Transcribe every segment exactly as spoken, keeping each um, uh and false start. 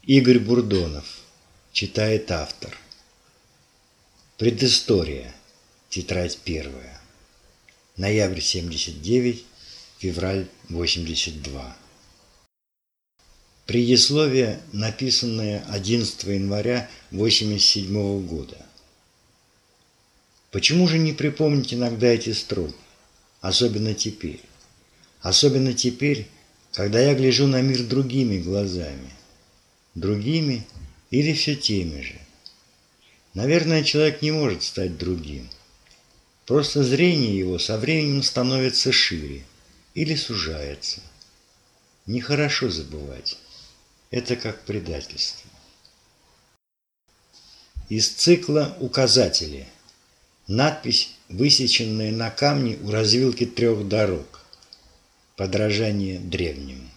Игорь Бурдонов. Читает автор. Предыстория. Тетрадь первая. Ноябрь семьдесят девять, февраль восемьдесят два. Предисловие, написанное одиннадцатого января восемьдесят седьмого года. Почему же не припомнить иногда эти строки? Особенно теперь. Особенно теперь, когда я гляжу на мир другими глазами. Другими или все теми же? Наверное, человек не может стать другим. Просто зрение его со временем становится шире или сужается. Нехорошо забывать. Это как предательство. Из цикла «Указатели». Надпись, высеченная на камне у развилки трех дорог. Подражание древнему.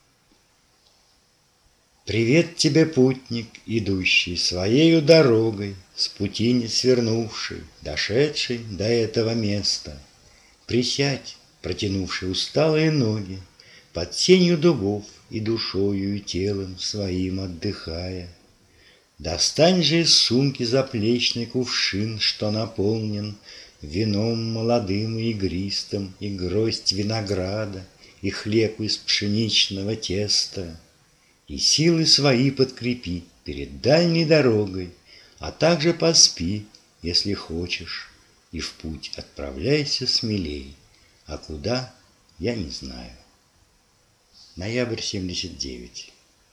Привет тебе, путник, идущий своею дорогой, с пути не свернувший, дошедший до этого места. Присядь, протянувший усталые ноги, под тенью дубов и душою и телом своим отдыхая. Достань же из сумки заплечный кувшин, что наполнен вином молодым и игристым, и гроздь винограда, и хлеб из пшеничного теста. И силы свои подкрепи перед дальней дорогой, а также поспи, если хочешь, и в путь отправляйся смелей, а куда, я не знаю. Ноябрь семьдесят девять.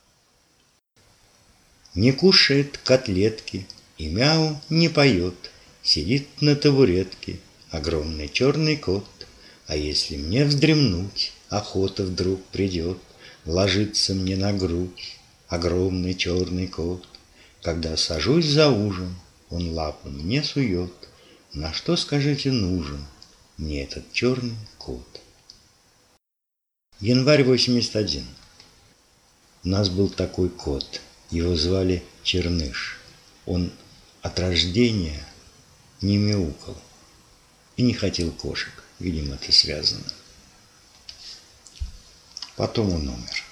Не кушает котлетки и мяу не поет, сидит на табуретке огромный черный кот, а если мне вздремнуть, охота вдруг придет, ложится мне на грудь огромный черный кот. Когда сажусь за ужин, он лапу мне сует. На что, скажите, нужен мне этот черный кот? Январь восемьдесят один. У нас был такой кот, его звали Черныш. Он от рождения не мяукал и не хотел кошек, видимо, это связано. Потом он умер.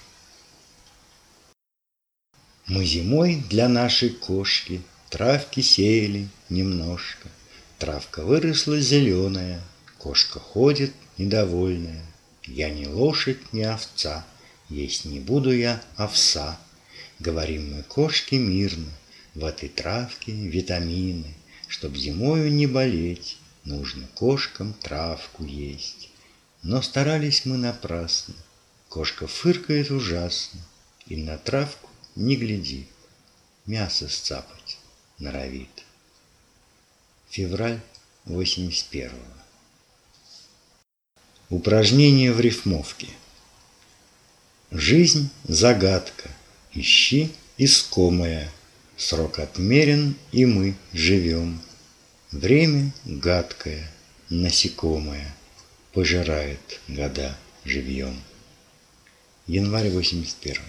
Мы зимой для нашей кошки травки сеяли немножко. Травка выросла зеленая, кошка ходит недовольная. Я не лошадь, не овца, есть не буду я овса. Говорим мы кошке мирно, в этой травке витамины. Чтоб зимою не болеть, нужно кошкам травку есть. Но старались мы напрасно. Кошка фыркает ужасно и на травку не глядит, мясо сцапать норовит. Февраль восемьдесят первого. Упражнение в рифмовке. Жизнь – загадка, ищи искомое. Срок отмерен, и мы живем. Время гадкое, насекомое, пожирает года живьем. Январь восемьдесят первый.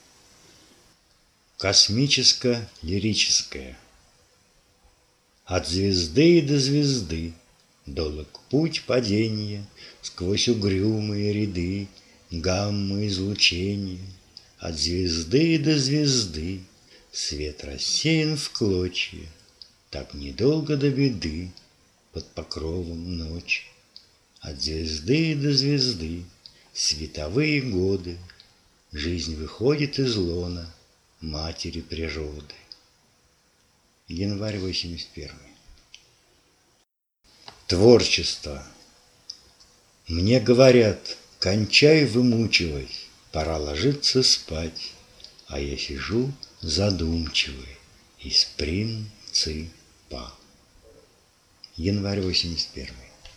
Космическо-лирическое. От звезды до звезды долг путь падения сквозь угрюмые ряды гаммы излучения. От звезды до звезды свет рассеян в клочья, так недолго до беды под покровом ночи. От звезды до звезды световые годы, жизнь выходит из лона матери природы. Январь восемьдесят первый. Творчество. Мне говорят, кончай вымучивать, пора ложиться спать, а я сижу задумчивый из принципа. Январь восемьдесят первый.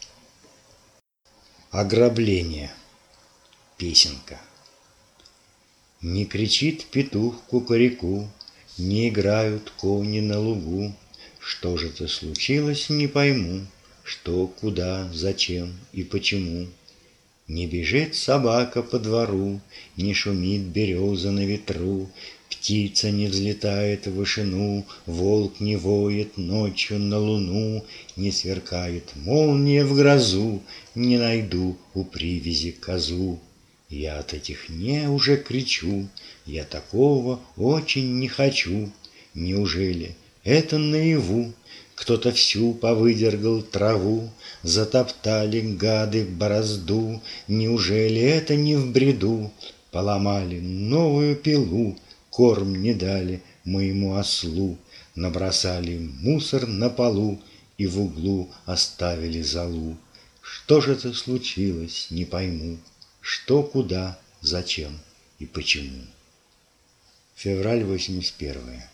Ограбление. Песенка. Не кричит петух кукареку, не играют кони на лугу. Что же это случилось, не пойму, что, куда, зачем и почему. Не бежит собака по двору, не шумит береза на ветру, птица не взлетает в вышину, волк не воет ночью на луну, не сверкает молния в грозу, не найду у привязи козу. Я от этих «не» уже кричу, Я такого очень не хочу. Неужели это наяву? Кто-то всю повыдергал траву, затоптали гады борозду. Неужели это не в бреду? Поломали новую пилу, корм не дали моему ослу, набросали мусор на полу и в углу оставили золу. Что же это случилось, не пойму, что, куда, зачем и почему. Февраль восемьдесят первое.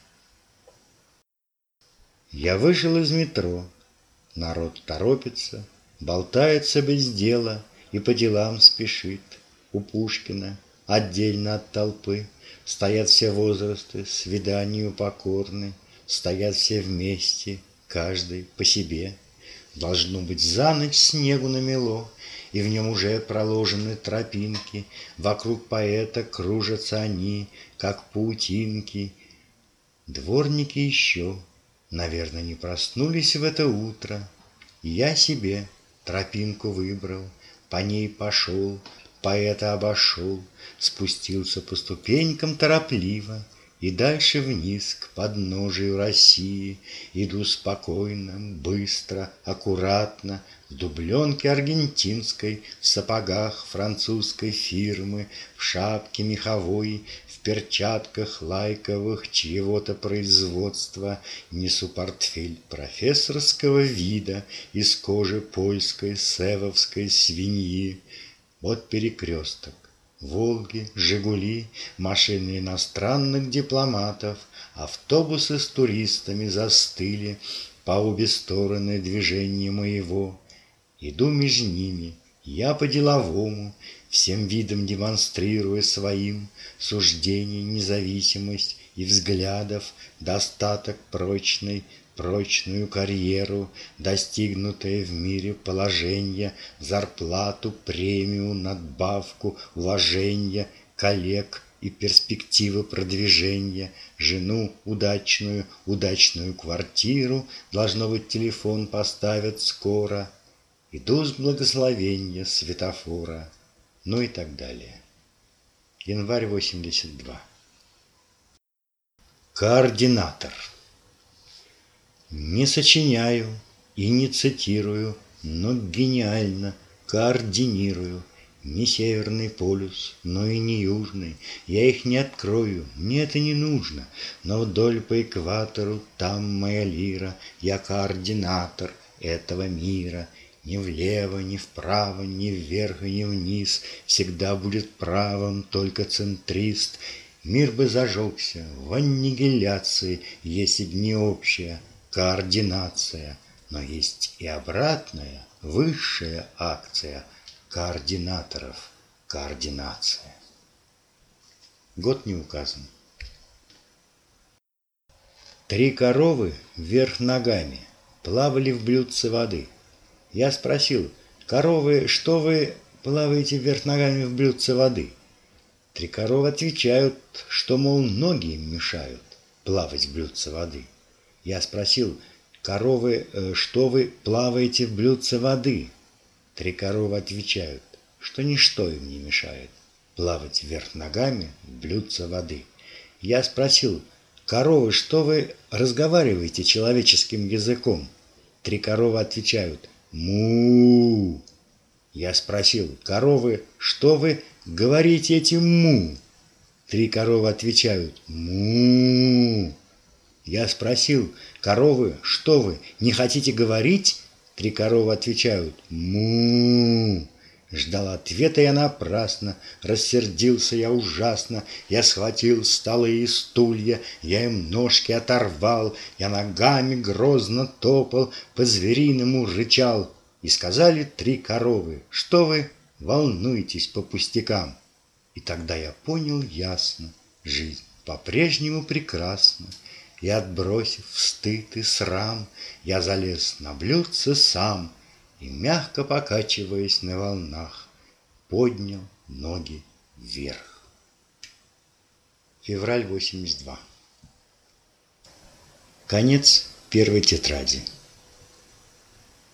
Я вышел из метро. Народ торопится, болтается без дела и по делам спешит. У Пушкина отдельно от толпы стоят все возрасты, свиданию покорны, стоят все вместе, каждый по себе. Должно быть, за ночь снегу намело, и в нем уже проложены тропинки. Вокруг поэта кружатся они, как паутинки. Дворники еще, наверное, не проснулись в это утро. Я себе тропинку выбрал, по ней пошел, поэта обошел, спустился по ступенькам торопливо и дальше вниз к подножию России. Иду спокойно, быстро, аккуратно, в дубленке аргентинской, в сапогах французской фирмы, в шапке меховой, в перчатках лайковых чьего-то производства. Несу портфель профессорского вида из кожи польской севовской свиньи. Вот перекресток. Волги, Жигули, машины иностранных дипломатов, автобусы с туристами застыли по обе стороны движения моего. Иду между ними, я по-деловому, всем видом демонстрируя своим суждений, независимость и взглядов, достаток прочный, прочную карьеру, достигнутое в мире положение, зарплату, премию, надбавку, уважение, коллег и перспективы продвижения, жену удачную, удачную квартиру, должно быть, телефон поставят скоро. Иду с благословения светофора, ну и так далее. Январь восемьдесят два. Координатор. Не сочиняю и не цитирую, но гениально координирую. Не Северный полюс, но и не Южный. Я их не открою, мне это не нужно. Но вдоль по экватору там моя лира. Я координатор этого мира. Ни влево, ни вправо, ни вверх и ни вниз всегда будет правым только центрист. Мир бы зажегся в аннигиляции, если б не общая координация. Но есть и обратная, высшая акция координаторов – координация. Год не указан. Три коровы вверх ногами плавали в блюдце воды. Я спросил: коровы, что вы плаваете вверх ногами в блюдце воды? Три коровы отвечают, что, мол, ноги им мешают плавать в блюдце воды. Я спросил: коровы, что вы плаваете в блюдце воды? Три коровы отвечают, что ничто им не мешает плавать вверх ногами в блюдце воды. Я спросил: коровы, что вы разговариваете человеческим языком? Три коровы отвечают: му. Я спросил: коровы, что вы говорите этим му? Три коровы отвечают: му. Я спросил: коровы, что вы не хотите говорить? Три коровы отвечают: му. Ждал ответа я напрасно, рассердился я ужасно. Я схватил столы и стулья, я им ножки оторвал, я ногами грозно топал, по-звериному рычал. И сказали три коровы: что вы волнуетесь по пустякам? И тогда я понял ясно, жизнь по-прежнему прекрасна. И, отбросив стыд и срам, я залез на блюдце сам и, мягко покачиваясь на волнах, поднял ноги вверх. Февраль восемьдесят два. Конец первой тетради.